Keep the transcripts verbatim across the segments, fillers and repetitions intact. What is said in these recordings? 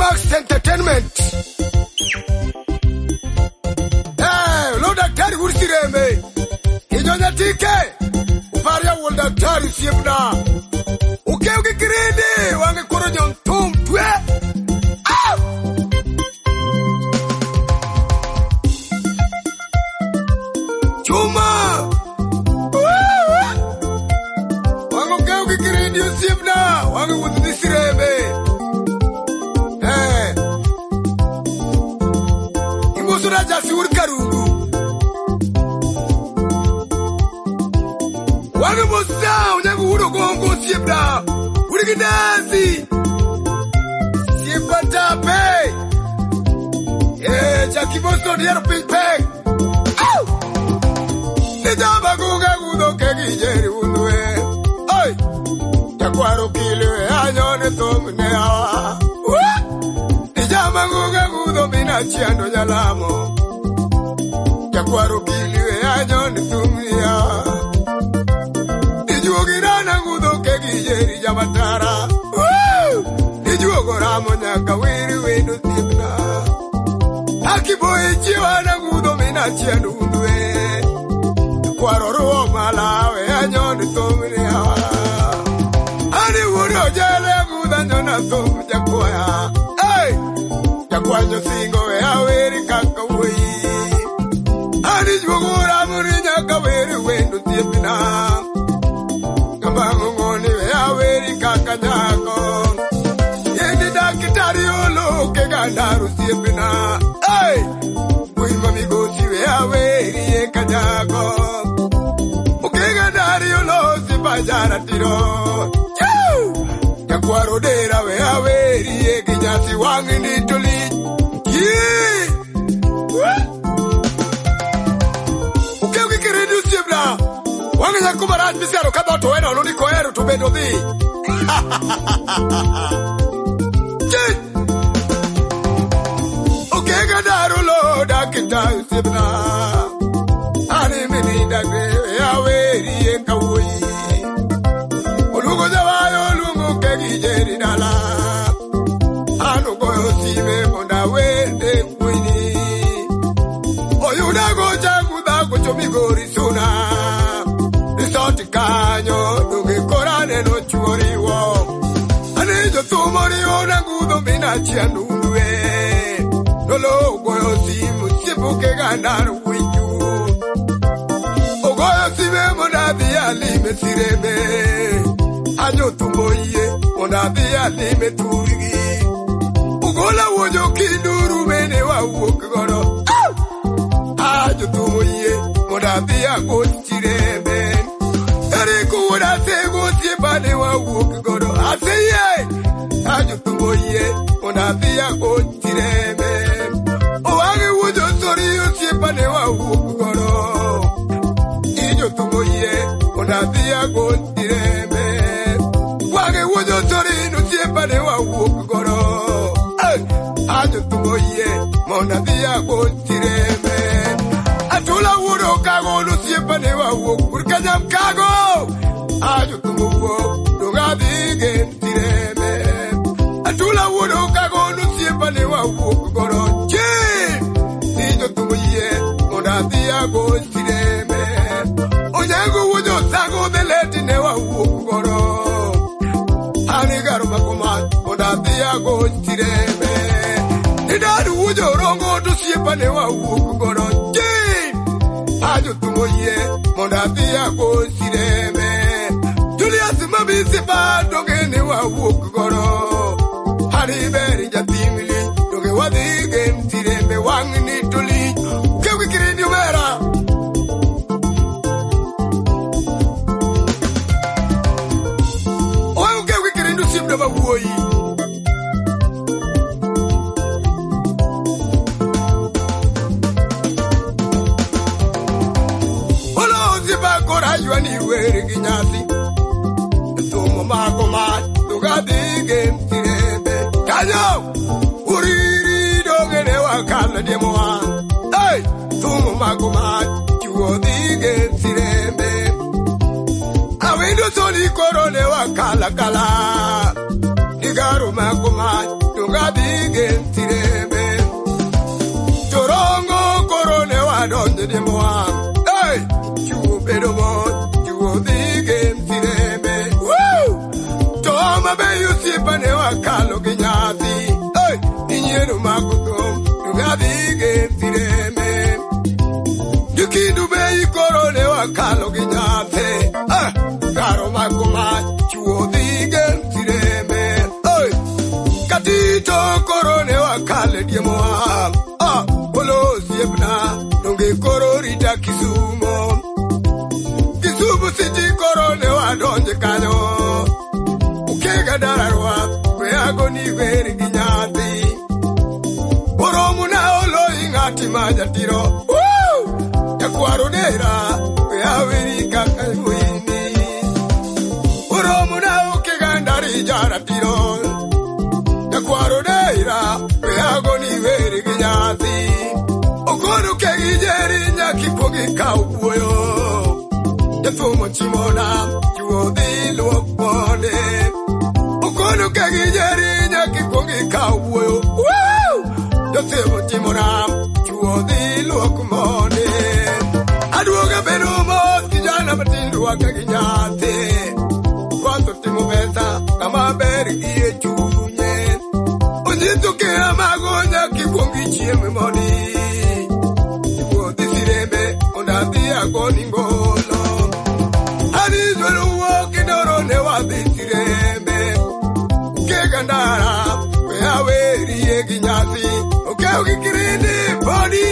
Max Entertainment. Eh, lo daktari ursireme. Kinyonya tike. Uparia wol daktari siepna. Uke uke kirede wange koronyon tum tue. Ah! Chuma. Wange uke uke kirede siepna. Wange wuti sireme. Suraja si urkarungu Wangu musa unyangu uro gongo siebra Uriginasi Siebra tape Eh, jaki mosto diero pipe Au Nijamba kunga kudo kegi jeri unwe Oi Jakwaro kilwe anyone tomine hawa Nijamba kunga kudo mina chiando nyalamo Jakwaro kiliwe anyone tumia Nijuogirana ngudo kegi jeri jamatara Nijuogoramo nyaka wiri wendo tibna Akiboye chiwana ngudo mina chiando undwe Jakwaro ruo malawe anyone tumia Ani wuri ojele nguda nyona tumu jakwaya Hey! Jakwanyo singo we aweri kaka wei Ani jwogura murinya kaweri wendo tiepina Kambango ngoni we aweri kaka nyako Yendi dakitari olo kegandaru tiepina Hey! Wima migosi we aweri yeka nyako Ukegandari olo sipajara tiro Chuu! Jakwaro dera we aweri yeki nyasi wangi nitoli Yeah! Uke uke kiredu siebla Wangi ya kumarat bisaro kaba to wena oloni koeru to bedo di Yeah! Uke gadaru lo dakita siebla Ani mini dagre ya weri eka woi Olugo zawayo olungo kegi jeri dala Anu goyo sime monda wende kwini Oyuda goja kuda gocho migori suna Nisoti kanyo Dugi korane no chuoriwo Anijo tumori ona ngudo mina chianu unwe Nolo goyo simu sipuke gandaru wiju Ogoyo sime monda diya lime sirebe Anyo tumboye monda diya lime turigi Ugola wojo kiduru mene wa wokgoro Ajo tumoye Modabiya gochireme Eriku woda sego siepane wa wokgoro Aseye Ajo tumoye Modabiya gochireme Owange wojo soriyo siepane wa wokgoro Ijo tumoye Modabiya gochireme Wange wojo soriyo siepane wa wokgoro Ajo tumoye, mona dia gochireme Atula wuro kago no siepane wa wok Urkanyam kago Ajo tumuwo, dunga dige tireme Atula wuro kago no siepane wa wok Goro chin Ijo tumoye, mona dia gochireme Onyango wujo sago deleti ne wa wok Goro Anigaru makumat, mona dia gochireme Nidadu ujo rongo to siepane wa wukugoro Jin! Ajo tumoye, mondathia go sireme Julius mabisi pa dogene wa wukugoro Hariberi jatimili, doge wadige mtireme wangi nituli Kewi kirindi umera Owe kewi kirindi usipna wa uoyi Ayuani weri ginyasi Tumo mako mat Tugadi game tirebe Kanyo Uriri dogene wakala demoa Hey Tumo mako mat Chuodi game tirebe Awindo soli korone wakala kala Nigaru mako mat Tugadi game Joma beyo siepane wakalo gi nyathi. Hey, inyiero makutom, nungadhi gentireme. Dukindu beyi korone wakalo gi nyathi. Ah, karo makuma chuo dhi gentireme. Hey, katito korone wakale diemoa. Ah, polo siepna, nungi kororita Kisumo. Kisumu siti korone wadonje kanyo. Ukega dararwa, we agoni veri ginyati. Oromu na olo ingati majatiro. Woo! Yakwaro dera, we averi kakayuini. Oromu na ukega ndari jaratiro. Yakwaro dera, we agoni veri ginyati. Okono kegi jeri nyaki pogi kaubuyo. Yatumo chimona, chuo di luokone. Okono kegi jeri nyaki pogi kaubuyo. Woo! Yatumo chimona, chuo di luokone. Aduoga benumo, kijana matindu waka ginyate. Kwanto timo beta, kama beri iye chunye. Onjito ke amago nyaki pogi chieme moni. Agoni ngolo Ani zwelu woki doro ne wabitireme Uke gandara We aweri egi nyasi Uke uki kirindi body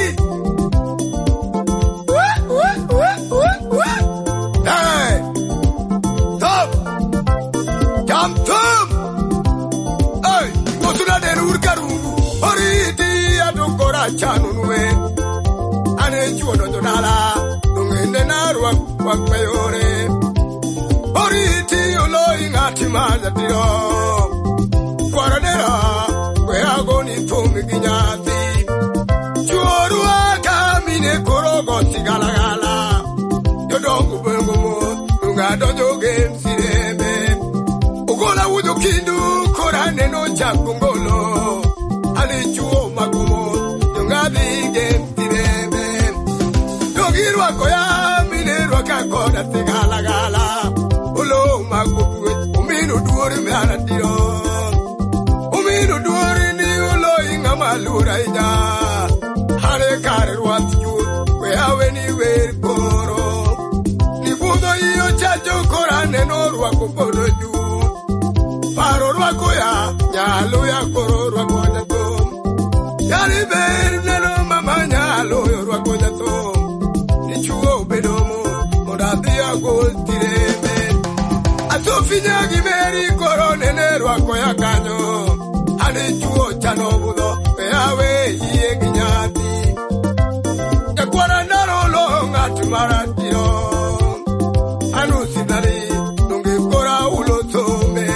Hey Top Jam top Hey Mosuna derur karungu Oriti adukora chanu nuwe Ane chuono donala Nenarwa wakmayore Oriti oloi ngati majatiro Kwaranera Kwe agoni tumi ginyati Chuorua kamine korogo sigalagala Yodongu bengumo Nunga dojo game sireme Ugola wujo kindu Korane no chakungolo Ali chuo magumo Nunga di game sireme Dogirwa koya Kakoda tigala gala Ulo maguwe Uminu duori meana tiro Uminu duori ni ulo inga malura ija Hare kare ruati yu We awe ni weri koro Ni budo iyo chacho korane no ruwa kupodo yu Paro ruwa koya Nyalo ya koro ruwa koya to Yari beri neno mama nyalo ya ruwa koya to Ni chuo bedomo Dia gold tireme Atofinya gimeri korone nero akoya kanyo Ane chuo chano budo Peawe iye ginyati Yakwara naro longa tumaratiro Anu sinari Nungi kora ulo tome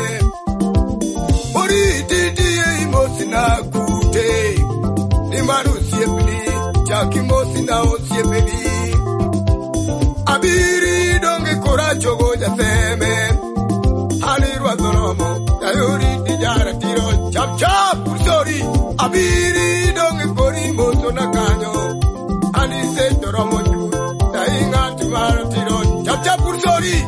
Ori didiye imosina kute Nimaru siepili Chaki mosina o siepili Abiri donge coraggio goja teme Halirwa dolomo Yayuri dijara tiro Chap chap usori Abiri donge korimo sona kanyo Alise doromo ju Dainga tumara tiro Chap chap usori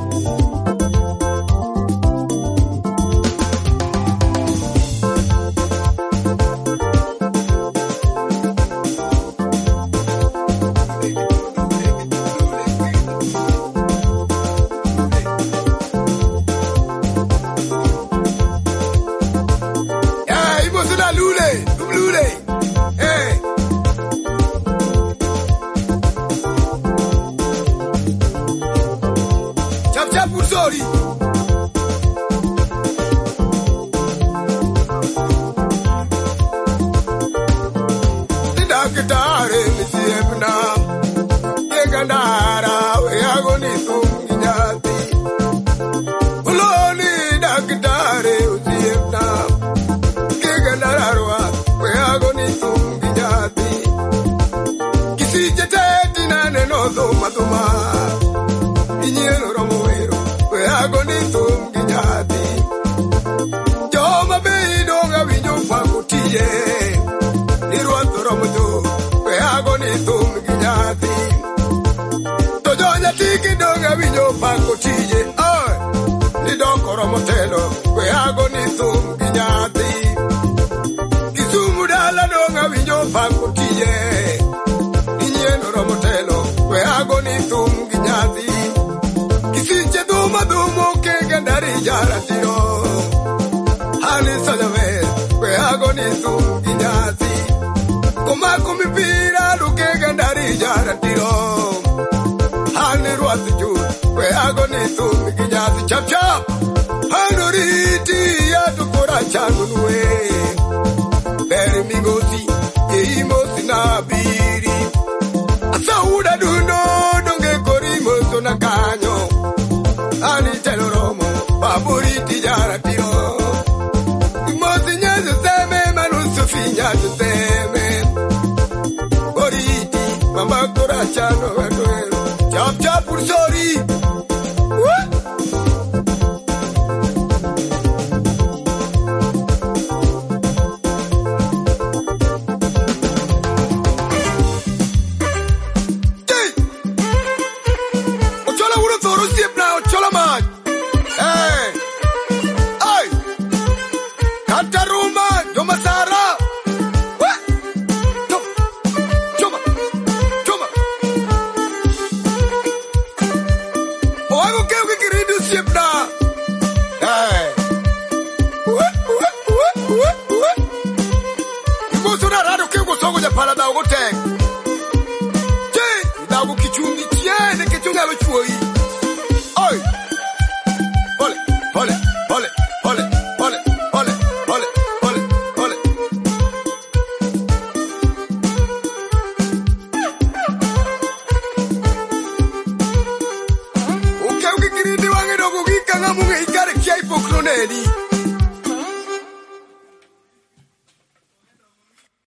Paco Chille, oh, ni don coro motelo, we hago tijara tiro. Hani sajame, kwe hago ni tu kinyasi. Kuma kumipira luke gandari jara tiro. Hani ruati ju, kwe hago ni tu kinyasi. Chap chap, hanuriti ya tukura changu nwe. Beri migosi, ye mosi na biri. Asa uda duno, donge kori moso na kanyo. Ani telo romo, baburi tijara tiro. Mosi nyazo seme, manusu finyazo seme. Oriti, mama kora chano wendo. Chap chap ursori. Lady.